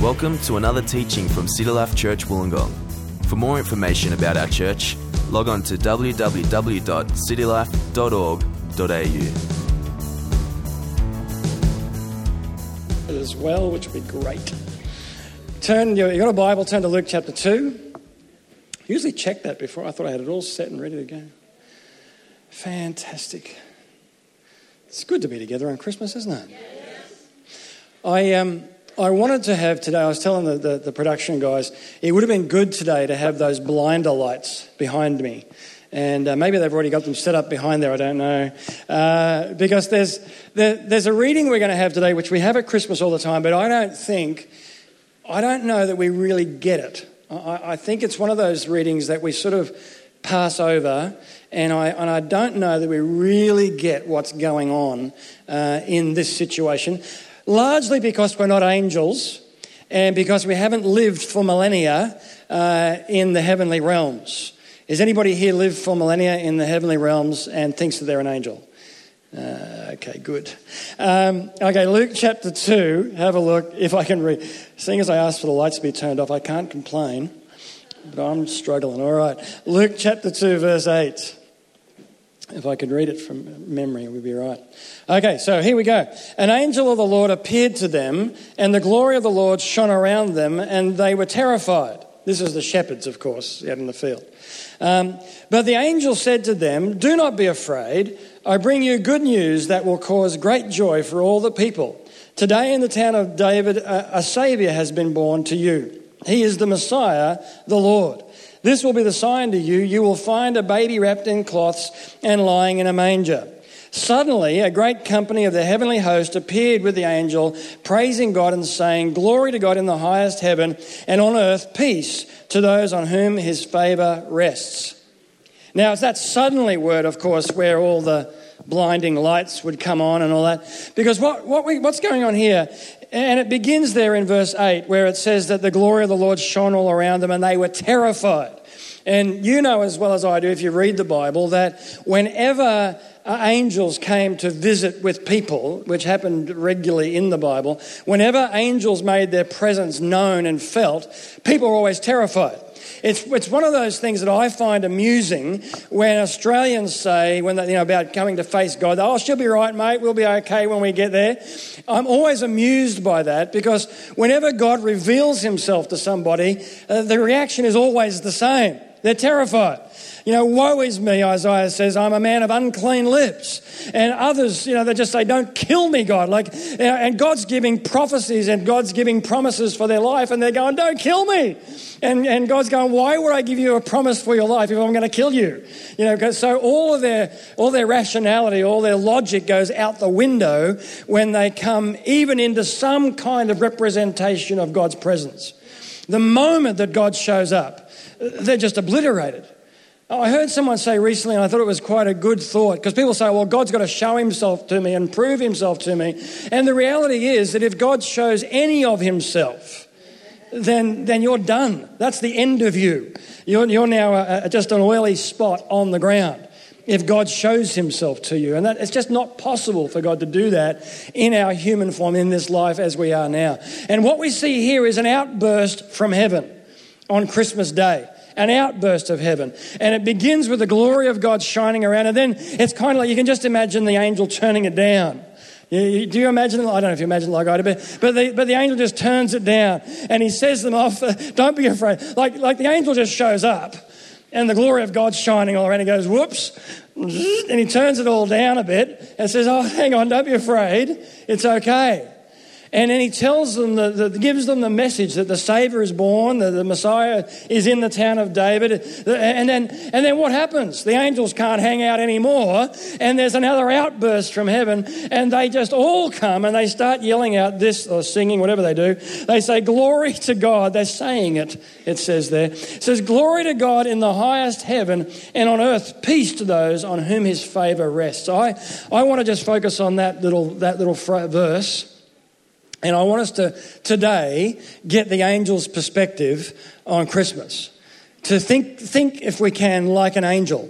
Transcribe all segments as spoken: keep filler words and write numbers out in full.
Welcome to another teaching from City Life Church Wollongong. For more information about our church, log on to w w w dot city life dot org dot a u. As well, which would be great. Turn, you got a Bible, turn to Luke chapter two. Usually check that before. I thought I had it all set and ready to go. Fantastic. It's good to be together on Christmas, isn't it? Yes. I um I wanted to have today, I was telling the, the, the production guys, it would have been good today to have those blinder lights behind me. And uh, maybe they've already got them set up behind there, I don't know. Uh, because there's there, there's a reading we're going to have today, which we have at Christmas all the time, but I don't think, I don't know that we really get it. I, I think it's one of those readings that we sort of pass over, and I and I don't know that we really get what's going on uh, in this situation. Largely because we're not angels and because we haven't lived for millennia uh, in the heavenly realms. Has anybody here lived for millennia in the heavenly realms and thinks that they're an angel? Uh, okay, good. Um, okay, Luke chapter two, have a look if I can read. Seeing as I asked for the lights to be turned off, I can't complain, but I'm struggling. All right, Luke chapter two, verse eight. If I could read it from memory, it would be right. Okay, so here we go. An angel of the Lord appeared to them, and the glory of the Lord shone around them, and they were terrified. This is the shepherds, of course, out in the field. Um, but the angel said to them, "Do not be afraid. I bring you good news that will cause great joy for all the people. Today in the town of David, a, a Saviour has been born to you. He is the Messiah, the Lord. This will be the sign to you. You will find a baby wrapped in cloths and lying in a manger." Suddenly, a great company of the heavenly host appeared with the angel, praising God and saying, "Glory to God in the highest heaven, and on earth peace to those on whom his favour rests." Now, it's that suddenly word, of course, where all the blinding lights would come on and all that. Because what, what we, what's going on here, and it begins there in verse eight, where it says that the glory of the Lord shone all around them and they were terrified. And you know as well as I do, if you read the Bible, that whenever angels came to visit with people, which happened regularly in the Bible, whenever angels made their presence known and felt, people were always terrified. It's it's one of those things that I find amusing when Australians say, when they, you know, about coming to face God, "Oh, she'll be right, mate, we'll be okay when we get there." I'm always amused by that because whenever God reveals himself to somebody, uh, the reaction is always the same. They're terrified. You know, woe is me, Isaiah says, I'm a man of unclean lips. And others, you know, they just say, "Don't kill me, God." Like, you know, and God's giving prophecies and God's giving promises for their life, and they're going, "Don't kill me." And and God's going, "Why would I give you a promise for your life if I'm going to kill you?" You know, because so all of their all their rationality, all their logic goes out the window when they come even into some kind of representation of God's presence. The moment that God shows up, they're just obliterated. I heard someone say recently, and I thought it was quite a good thought, because people say, "Well, God's got to show himself to me and prove himself to me." And the reality is that if God shows any of himself, then then you're done. That's the end of you. You're, you're now a, a, just an oily spot on the ground if God shows himself to you. And that it's just not possible for God to do that in our human form in this life as we are now. And what we see here is an outburst from heaven on Christmas Day. An outburst of heaven. And it begins with the glory of God shining around. And then it's kind of like, you can just imagine the angel turning it down. You, you, do you imagine it? I don't know if you imagine it like I do, but, but, the, but the angel just turns it down. And he says to them off, "Don't be afraid." Like, like the angel just shows up and the glory of God's shining all around. He goes, "Whoops." And he turns it all down a bit and says, "Oh, hang on, don't be afraid. It's okay." And then he tells them, the, the, gives them the message that the Saviour is born, that the Messiah is in the town of David. And then, and then what happens? The angels can't hang out anymore, and there's another outburst from heaven, and they just all come and they start yelling out this, or singing, whatever they do. They say, "Glory to God." They're saying it, it says there. It says, "Glory to God in the highest heaven, and on earth peace to those on whom his favour rests." So I, I want to just focus on that little, that little verse. And I want us to today get the angel's perspective on Christmas. To think, think if we can, like an angel.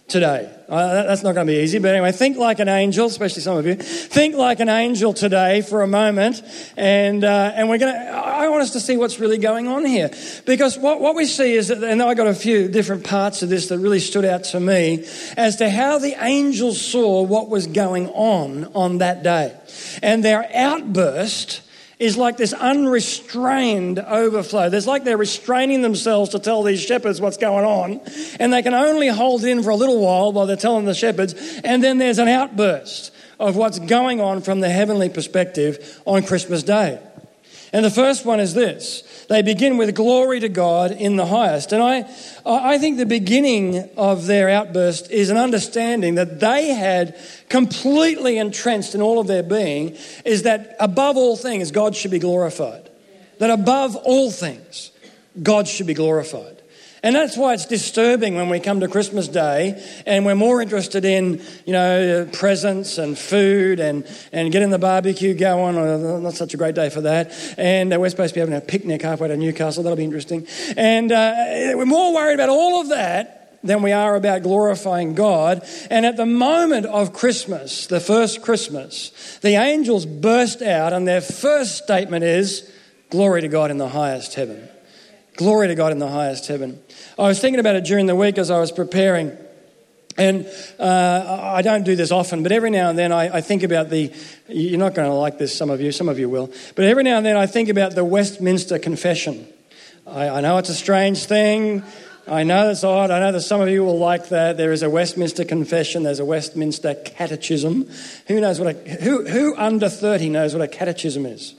today. Uh, that's not going to be easy, but anyway, think like an angel, especially some of you. Think like an angel today for a moment, and uh, and we're going to. I want us to see what's really going on here, because what what we see is that, and I got a few different parts of this that really stood out to me as to how the angels saw what was going on on that day, and their outburst is like this unrestrained overflow. There's like they're restraining themselves to tell these shepherds what's going on, and they can only hold in for a little while while they're telling the shepherds, and then there's an outburst of what's going on from the heavenly perspective on Christmas Day. And the first one is this. They begin with glory to God in the highest. And I, I think the beginning of their outburst is an understanding that they had completely entrenched in all of their being is that above all things, God should be glorified. That above all things, God should be glorified. And that's why it's disturbing when we come to Christmas Day and we're more interested in, you know, presents and food and, and getting the barbecue going. Oh, not such a great day for that. And uh, we're supposed to be having a picnic halfway to Newcastle. That'll be interesting. And uh, we're more worried about all of that than we are about glorifying God. And at the moment of Christmas, the first Christmas, the angels burst out and their first statement is, glory to God in the highest heaven. Glory to God in the highest heaven. I was thinking about it during the week as I was preparing, and uh, I don't do this often, but every now and then I, I think about the, you're not going to like this, some of you, some of you will, but every now and then I think about the Westminster Confession. I, I know it's a strange thing. I know it's odd. I know that some of you will like that. There is a Westminster Confession. There's a Westminster Catechism. Who knows what a, who, who under thirty knows what a catechism is?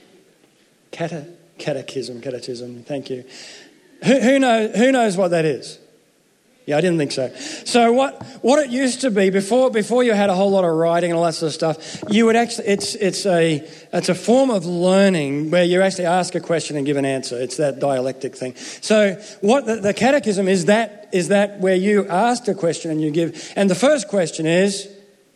Cate, catechism, catechism, thank you. Who, who, know, who knows what that is? Yeah, I didn't think so. So what, what it used to be before before you had a whole lot of writing and all that sort of stuff, you would actually it's it's a it's a form of learning where you actually ask a question and give an answer. It's that dialectic thing. So what the, the catechism is that is that where you ask a question and you give, and the first question is,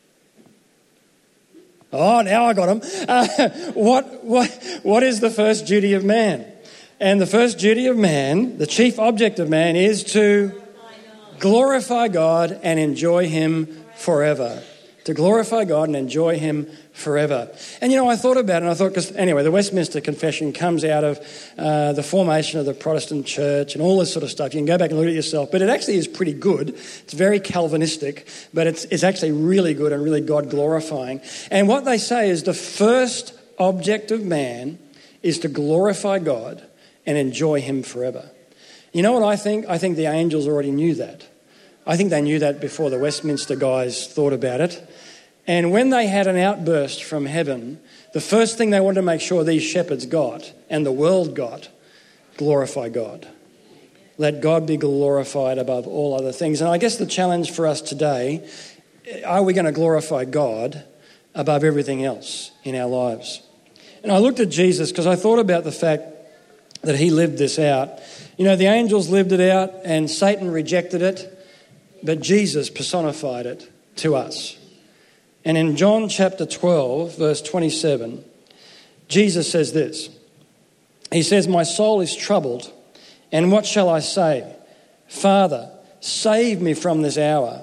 oh, now I got them. Uh, what what what is the first duty of man? And the first duty of man, the chief object of man, is to glorify God and enjoy him forever. To glorify God and enjoy him forever. And, you know, I thought about it and I thought, because anyway, the Westminster Confession comes out of uh, the formation of the Protestant church and all this sort of stuff. You can go back and look at it yourself. But it actually is pretty good. It's very Calvinistic, but it's, it's actually really good and really God glorifying. And what they say is the first object of man is to glorify God and enjoy him forever. You know what I think? I think the angels already knew that. I think they knew that before the Westminster guys thought about it. And when they had an outburst from heaven, the first thing they wanted to make sure these shepherds got, and the world got, glorify God. Let God be glorified above all other things. And I guess the challenge for us today, are we going to glorify God above everything else in our lives? And I looked at Jesus because I thought about the fact that he lived this out. You know, the angels lived it out and Satan rejected it, but Jesus personified it to us. And in John chapter twelve, verse twenty-seven, Jesus says this. He says, my soul is troubled, and what shall I say? Father, save me from this hour.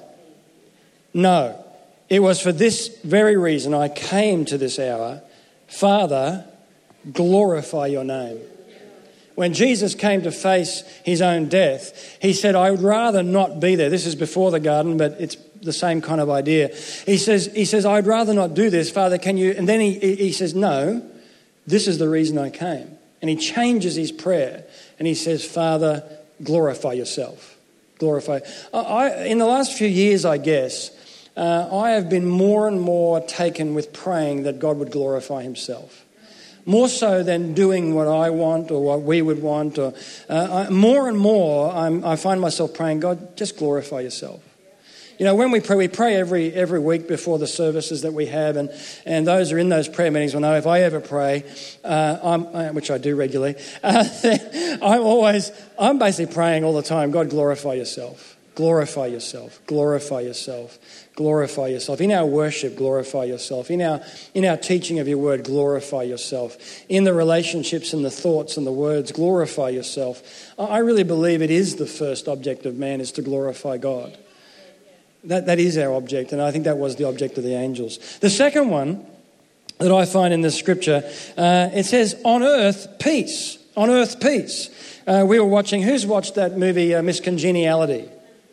No, it was for this very reason I came to this hour. Father, glorify your name. When Jesus came to face his own death, he said, I would rather not be there. This is before the garden, but it's the same kind of idea. He says, he says, I'd rather not do this. Father, can you? And then he, he says, no, this is the reason I came. And he changes his prayer and he says, Father, glorify yourself. Glorify. I, I, in the last few years, I guess, uh, I have been more and more taken with praying that God would glorify himself. More so than doing what I want or what we would want. Or uh, I, more and more, I'm, I find myself praying, God, just glorify yourself. You know, when we pray, we pray every every week before the services that we have, and, and those who are in those prayer meetings will know if I ever pray, uh, I'm, uh, which I do regularly, uh, I'm always, I'm basically praying all the time, God, glorify yourself. Glorify yourself, glorify yourself, glorify yourself. In our worship, glorify yourself. In our in our teaching of your word, glorify yourself. In the relationships and the thoughts and the words, glorify yourself. I really believe it is the first object of man is to glorify God. That, that is our object, and I think that was the object of the angels. The second one that I find in this scripture, uh, it says, on earth, peace. On earth, peace. Uh, we were watching, who's watched that movie, uh, Miss Congeniality?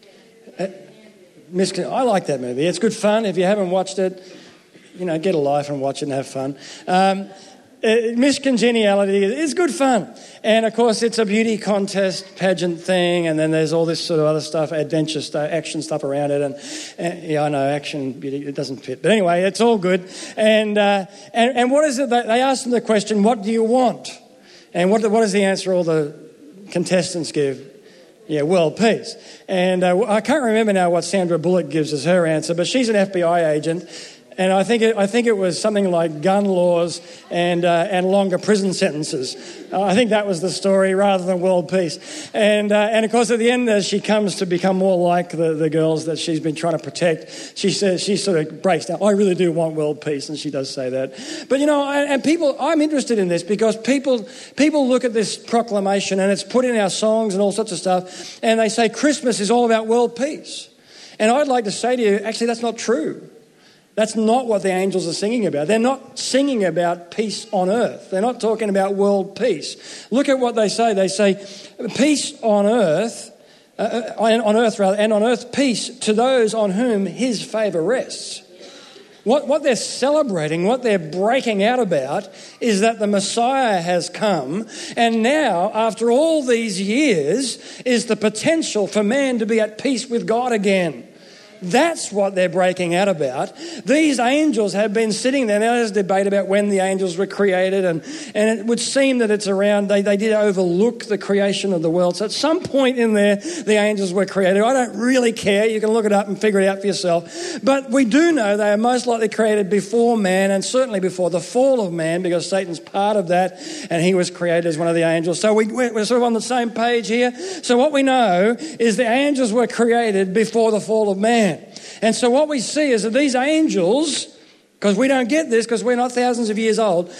Uh, Miss, I like that movie. It's good fun. If you haven't watched it, you know, get a life and watch it and have fun. Um, Uh, Miss Congeniality is good fun. And, of course, it's a beauty contest pageant thing, and then there's all this sort of other stuff, adventure stuff, action stuff around it. And, and yeah, I know, action, beauty, it doesn't fit. But anyway, it's all good. And uh, and, and what is it? They ask them the question, what do you want? And what, what is the answer all the contestants give? Yeah, world peace. And uh, I can't remember now what Sandra Bullock gives as her answer, but she's an F B I agent. And I think it, I think it was something like gun laws and uh, and longer prison sentences. Uh, I think that was the story rather than world peace. And uh, and of course at the end, as she comes to become more like the, the girls that she's been trying to protect, she says she sort of breaks down. I really do want world peace, and she does say that. But you know, and people, I'm interested in this because people people look at this proclamation and it's put in our songs and all sorts of stuff, and they say Christmas is all about world peace. And I'd like to say to you, actually, that's not true. That's not what the angels are singing about. They're not singing about peace on earth. They're not talking about world peace. Look at what they say. They say, peace on earth, uh, on earth rather, and on earth peace to those on whom his favour rests. What, what they're celebrating, what they're breaking out about is that the Messiah has come, and now, after all these years, is the potential for man to be at peace with God again. That's what they're breaking out about. These angels have been sitting there. Now there's debate about when the angels were created, and, and it would seem that it's around, they, they did overlook the creation of the world. So at some point in there, the angels were created. I don't really care. You can look it up and figure it out for yourself. But we do know they are most likely created before man, and certainly before the fall of man, because Satan's part of that, and he was created as one of the angels. So we, we're sort of on the same page here. So what we know is the angels were created before the fall of man. And so what we see is that these angels, because we don't get this because we're not thousands of years old,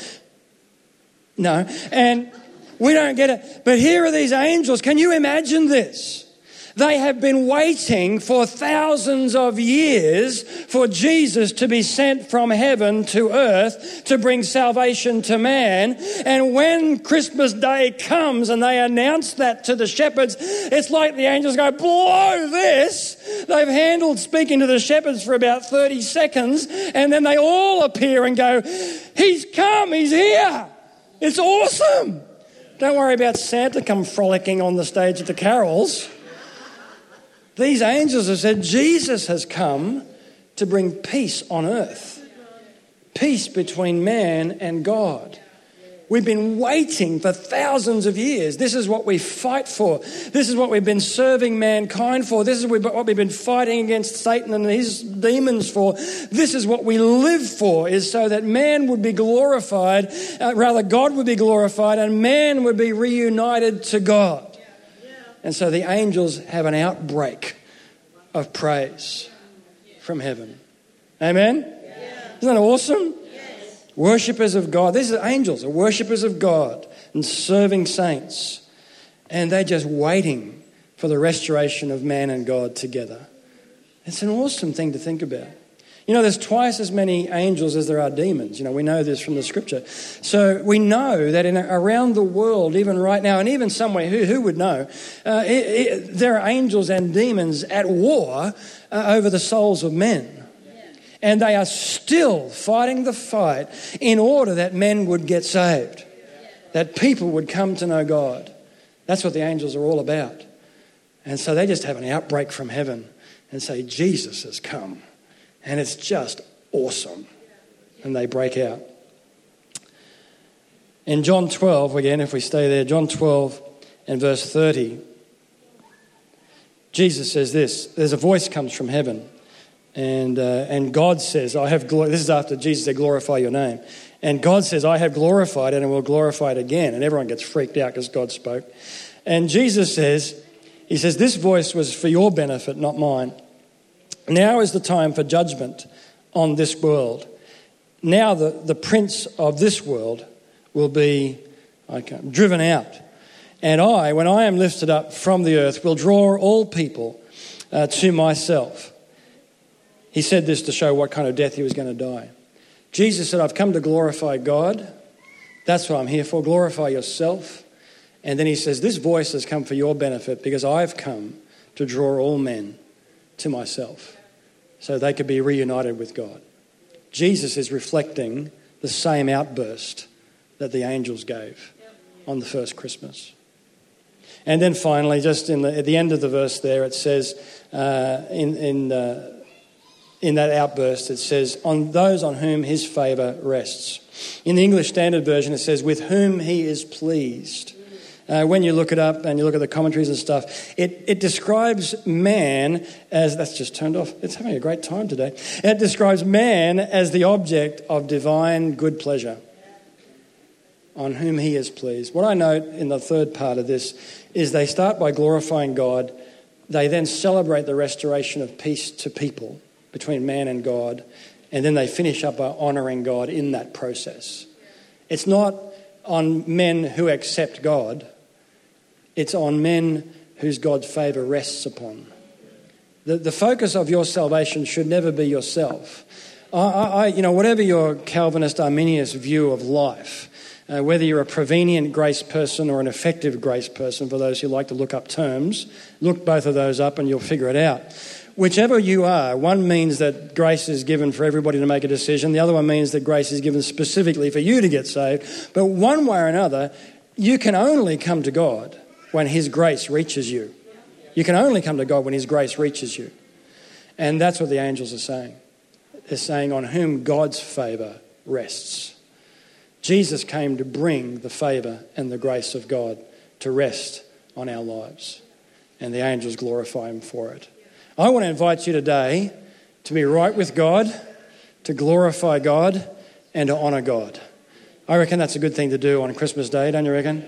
no, and we don't get it. But here are these angels. Can you imagine this? They have been waiting for thousands of years for Jesus to be sent from heaven to earth to bring salvation to man. And when Christmas Day comes and they announce that to the shepherds, it's like the angels go, blow this. They've handled speaking to the shepherds for about thirty seconds, and then they all appear and go, he's come, he's here. It's awesome. Don't worry about Santa come frolicking on the stage at the carols. These angels have said Jesus has come to bring peace on earth. Peace between man and God. We've been waiting for thousands of years. This is what we fight for. This is what we've been serving mankind for. This is what we've been fighting against Satan and his demons for. This is what we live for, is so that man would be glorified, uh, rather God would be glorified, and man would be reunited to God. And so the angels have an outbreak of praise from heaven. Amen? Yeah. Isn't that awesome? Yes. Worshippers of God. These are angels, are worshippers of God and serving saints. And they're just waiting for the restoration of man and God together. It's an awesome thing to think about. You know, there's twice as many angels as there are demons. You know, we know this from the scripture. So we know that in around the world, even right now, and even somewhere, who, who would know, uh, it, it, there are angels and demons at war uh, over the souls of men. And they are still fighting the fight in order that men would get saved, that people would come to know God. That's what the angels are all about. And so they just have an outbreak from heaven and say, Jesus has come. And it's just awesome. And they break out. In John twelve, again, if we stay there, John twelve and verse thirty, Jesus says this, there's a voice comes from heaven. And uh, and God says, I have, glor-, this is after Jesus said, glorify your name. And God says, I have glorified it and will glorify it again. And everyone gets freaked out because God spoke. And Jesus says, he says, this voice was for your benefit, not mine. Now is the time for judgment on this world. Now the, the prince of this world will be okay, driven out. And I, when I am lifted up from the earth, will draw all people uh, to myself. He said this to show what kind of death he was going to die. Jesus said, I've come to glorify God. That's what I'm here for. Glorify yourself. And then he says, this voice has come for your benefit because I've come to draw all men to myself so they could be reunited with God. Jesus is reflecting the same outburst that the angels gave on the first Christmas. And then finally, just in the, at the end of the verse there, it says, uh, in, in, uh, in that outburst, it says, on those on whom his favour rests. In the English Standard Version, it says, with whom he is pleased. Uh, when you look it up and you look at the commentaries and stuff, it, it describes man as, that's just turned off, it's having a great time today. It describes man as the object of divine good pleasure, on whom he is pleased. What I note in the third part of this is they start by glorifying God, they then celebrate the restoration of peace to people between man and God, and then they finish up by honouring God in that process. It's not on men who accept God, it's on men whose God's favour rests upon. The, the focus of your salvation should never be yourself. I, I, you know, whatever your Calvinist Arminius view of life, uh, whether you're a prevenient grace person or an effective grace person, for those who like to look up terms, look both of those up and you'll figure it out. Whichever you are, one means that grace is given for everybody to make a decision. The other one means that grace is given specifically for you to get saved. But one way or another, you can only come to God when his grace reaches you. You can only come to God when his grace reaches you. And that's what the angels are saying. They're saying on whom God's favour rests. Jesus came to bring the favour and the grace of God to rest on our lives. And the angels glorify him for it. I want to invite you today to be right with God, to glorify God, and to honour God. I reckon that's a good thing to do on Christmas Day, don't you reckon?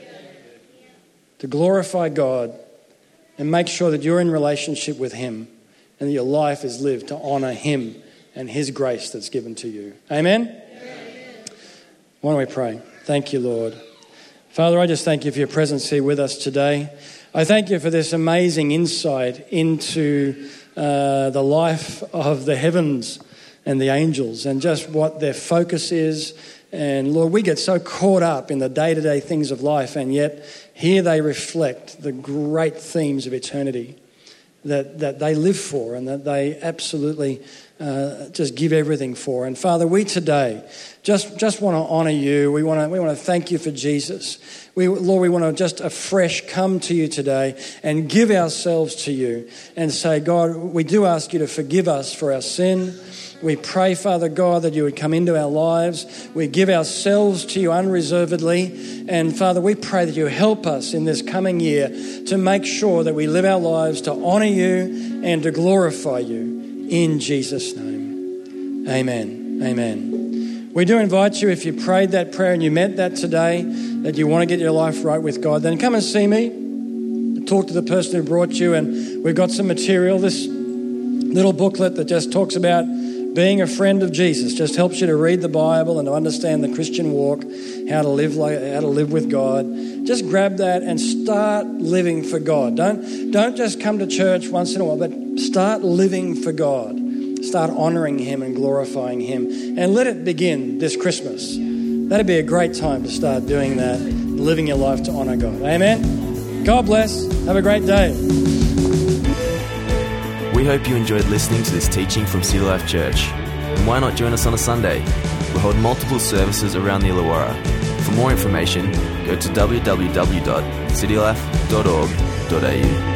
To glorify God and make sure that you're in relationship with him and that your life is lived to honour him and his grace that's given to you. Amen? Amen. Why don't we pray? Thank you, Lord. Father, I just thank you for your presence here with us today. I thank you for this amazing insight into uh, the life of the heavens and the angels and just what their focus is. And Lord, we get so caught up in the day-to-day things of life, and yet here they reflect the great themes of eternity that, that they live for and that they absolutely uh, just give everything for. And Father, we today just, just want to honour you. We want to we want to thank you for Jesus. We, Lord, we want to just afresh come to you today and give ourselves to you and say, God, we do ask you to forgive us for our sin. We pray, Father God, that you would come into our lives. We give ourselves to you unreservedly. And Father, we pray that you help us in this coming year to make sure that we live our lives to honour you and to glorify you in Jesus' name. Amen. Amen. We do invite you, if you prayed that prayer and you meant that today, that you want to get your life right with God, then come and see me. Talk to the person who brought you, and we've got some material, this little booklet that just talks about being a friend of Jesus, just helps you to read the Bible and to understand the Christian walk, how to live like, how to live with God. Just grab that and start living for God. Don't, don't just come to church once in a while, but start living for God. Start honouring him and glorifying him. And let it begin this Christmas. That'd be a great time to start doing that, living your life to honour God. Amen? God bless. Have a great day. We hope you enjoyed listening to this teaching from City Life Church. And why not join us on a Sunday? We hold multiple services around the Illawarra. For more information, go to w w w dot city life dot org dot a u.